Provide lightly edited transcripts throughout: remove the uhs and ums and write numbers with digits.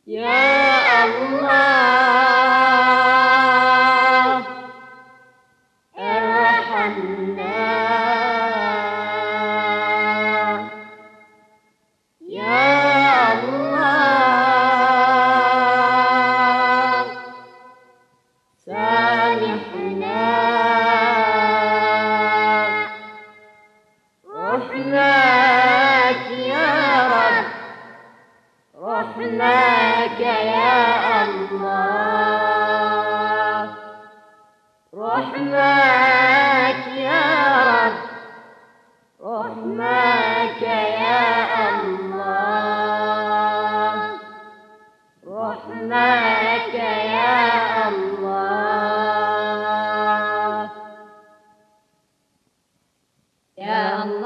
يا الله ارحمنا يا الله سامحنا رحمك يا رب رحمك يا الله رحمك يا رب رحمك يا الله رحمك يا الله يا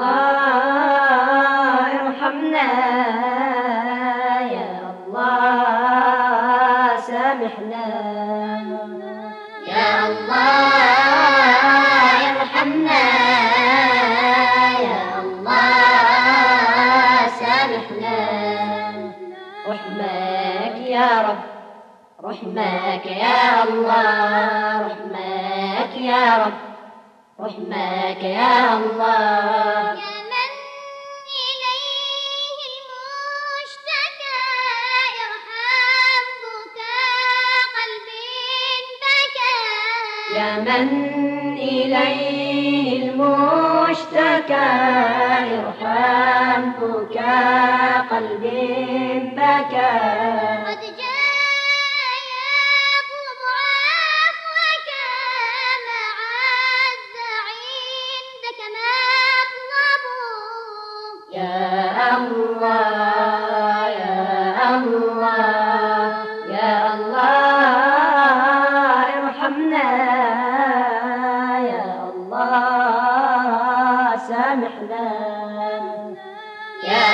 الله ارحمنا يا الله سامحنا يا الله ارحمنا يا الله سامحنا رحمك يا رب رحمك يا الله رحمك يا رب رحمك يا الله يا من إليه المشتكى ارحم بكاء قلب بكى يا من إليه المشتكى ارحم بكاء قلب بكى قد جاء يطلب عفوك مع الزعي عندك مطلب يا الله يا الله يا الله ارحمنا يا الله سامحنا يا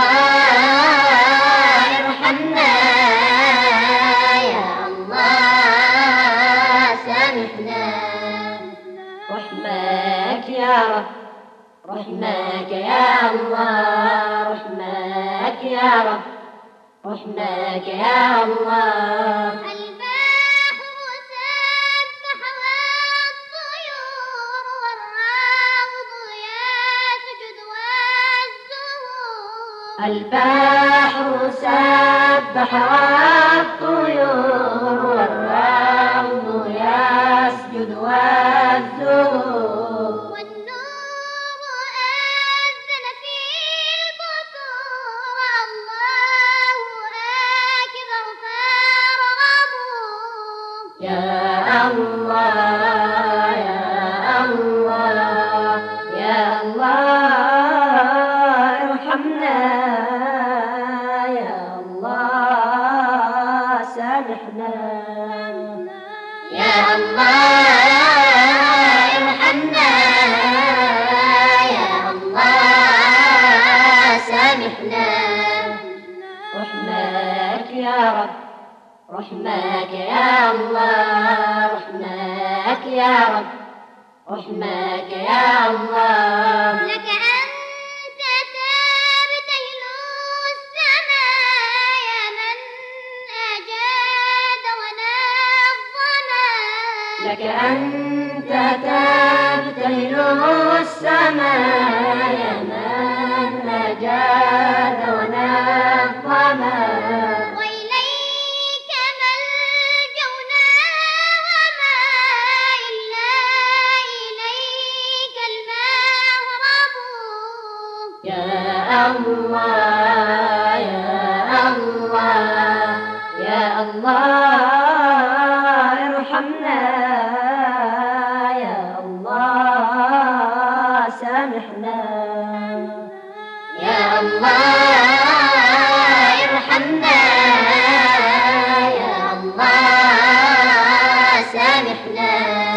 الله ارحمنا يا الله سامحنا رحمك يا رب رحمك يا الله رحمك يا رب رحمك يا الله البحر سبح والطيور والروض يسجد والزهور البحر سبح والطيور والروض يسجد والزهور والنور أذن في البكور الله أكبر فارغبوا يا الله يا الله يا الله ارحمنا يا الله سامحنا يا الله ارحمنا يا الله سامحنا رحمك يا رب رحمك يا الله رحمك يا رب رحمك يا الله لك أنت تبتهل السماء يا من أجاد ونظما لك أنت تبتهل السماء يا من أجاد ونظما وإليك ملجأنا وما إلا إليك المهرب يا الله يا الله يا الله ارحمنا يا الله سامحنا يا الله ارحمنا يا الله سامحنا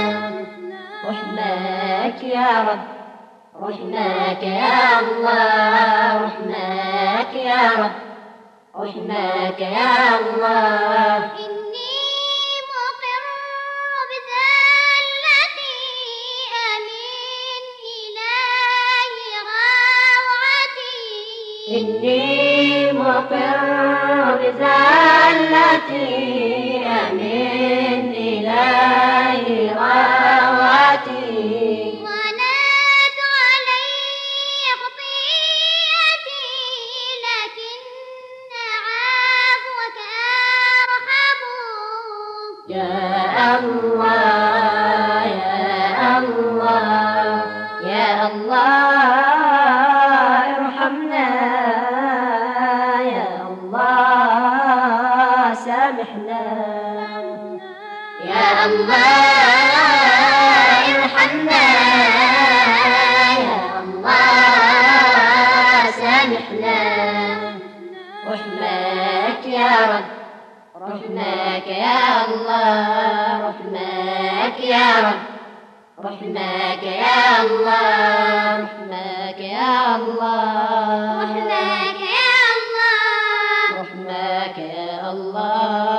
رحمك يا رب رحمك يا الله رحمك يا رب رحمك يا الله إني مقر بذلتي آمين إلهي روعتي إني مقر بذلتي رواتي آمين إلهي رواتي ونات علي خطيئتي لكن عفوك أرحم يا الله يا الله يا الله ارحمنا يا الله سامحنا يا الله ارحمنا يا الله سامحنا رحمك يا رب رحمك يا الله رحمك يا رب رحمك يا الله رحمك يا الله رحمك يا الله رحمك يا الله